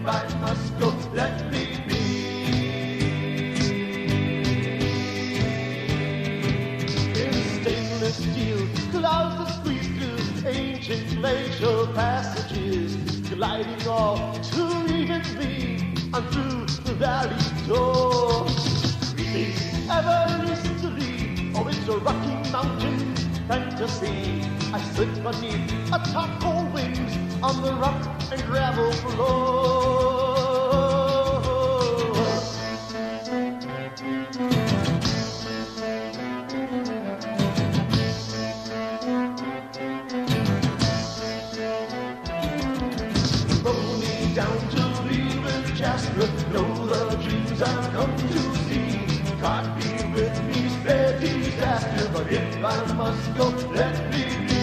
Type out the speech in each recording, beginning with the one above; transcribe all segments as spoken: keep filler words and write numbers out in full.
I must go, let me be. In stainless steel, clouds that squeeze through ancient glacial passages, gliding all serenely on through the valley door. Breathing ever easily, oh, it's a rocky mountain fantasy. I slip beneath atop cold wings on the rock and gravel floor. Roll me down to leave with Jasper, know the dreams I've come to see. Can't be with me, spare disaster, but if I must go, let me be.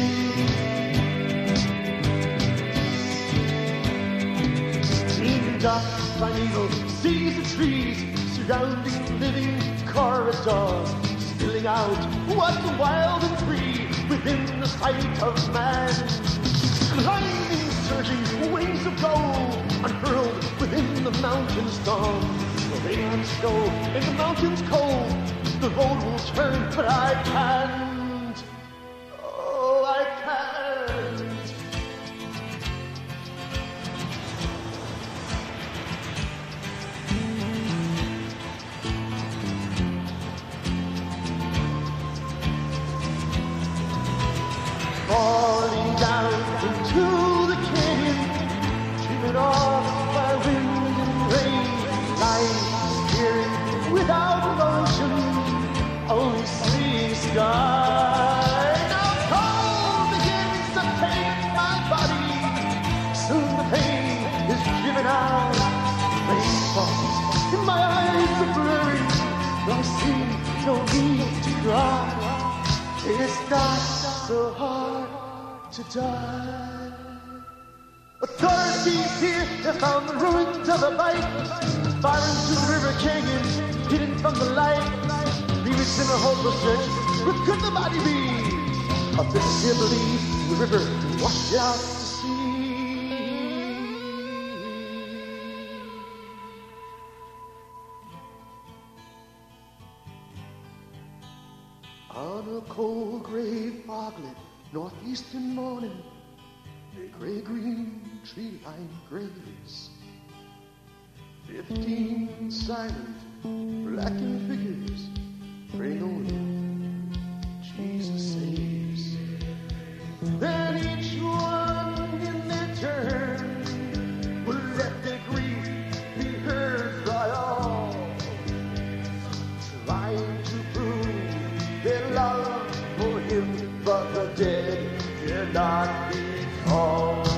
In dark primeval seas and trees, surrounding living corridors, spilling out what's wild and free within the sight of man. Climbing, surging wings of gold, unfurled within the mountain storm. Rain and snow in the mountains cold, the road will turn, but I can't. Oh, I can't. Falling down into the canyon, driven off by wind and rain, lying without emotion, only seeing sky. Now cold begins to pain my body. Soon the pain is driven out. Rain falls, my eyes are blurry, but I see no need to cry. It's not so hard to die. Authorities here have found the ruins of a bike, far into the river canyon, hidden from the light. Leaving in a hopeless search, where could the body be? Up in the hill beneath the river, washed out to sea. On a cold gray foglit northeastern morning, a gray-green tree-lined graves, fifteen silent, blackened figures praying only Jesus saves. Then each one in their turn will let their grief be heard by all, trying to prove their love for him, but the dead cannot be called.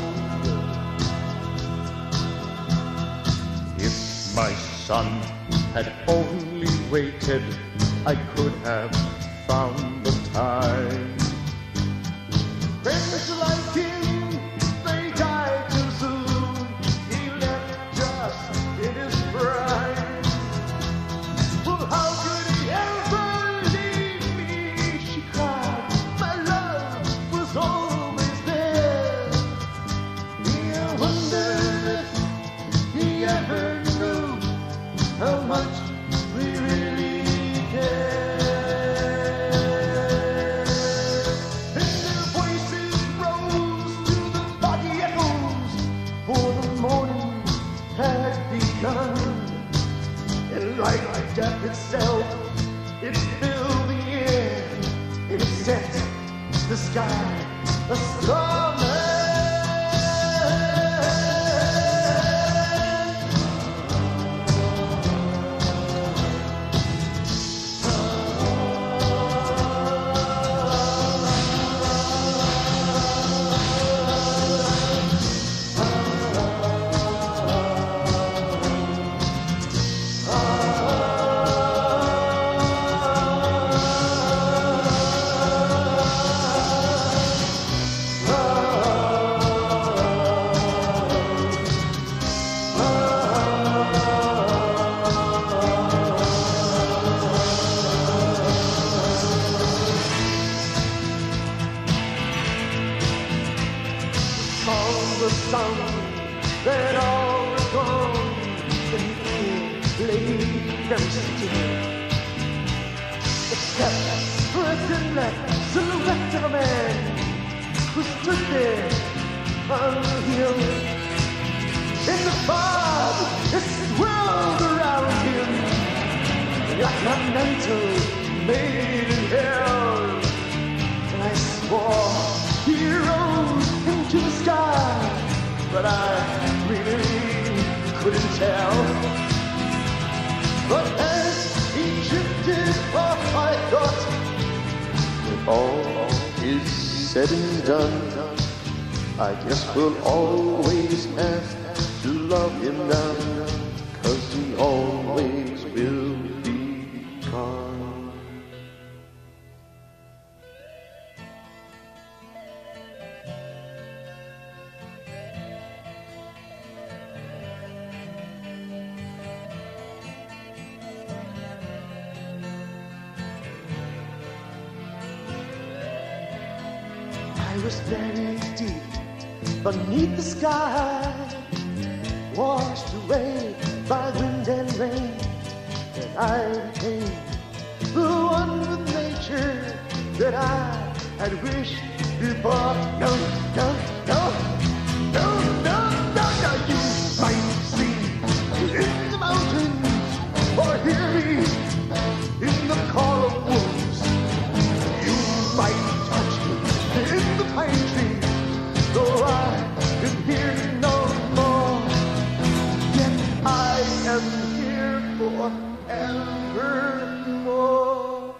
If my son had only waited, I could have found the time. Friends like him, they died too soon. He left just in his prime. Well, how could he ever leave me? She cried. My love was always there. I wondered if he ever knew how much we really care. And their voices rose to the body echoes, for the morning had begun. And like death itself, it filled the air, it set the sky a starman. The sun that all is gone and laid them still. Except for a thin black silhouette of a man who stood there on the hill. In the fog, it swirled around him like a mantle made in hell. And I swore he rose into the sky, but I really couldn't tell. But as he drifted off, I thought, when all is said and done, I guess we'll always have to love him now, 'cause he always will be gone. I was buried deep beneath the sky, washed away by wind and rain, and I became the one with nature that I had wished before. No, no, no, no, no, no, no. You might see in the mountains or hear me in the call of wolves. You might touch me in the pine tree, though I can hear you no more. Yet I am here forevermore.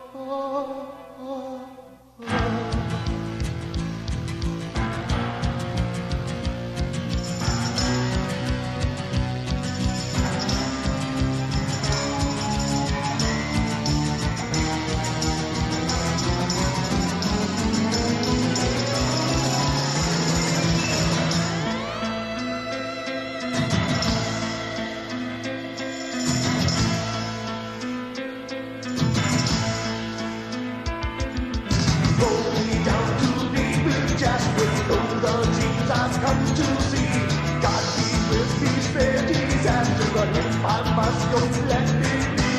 Come to see, God be with me, spare disaster, but if I must go, let me be.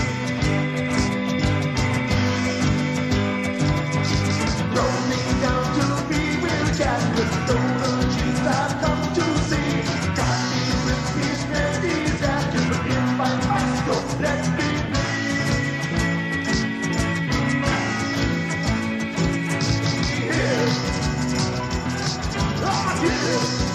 Rolling down to be with Jasper, though the dreams I've come to see. God be with me, spare disaster, but if I must go, let me be. Here. Ah, here.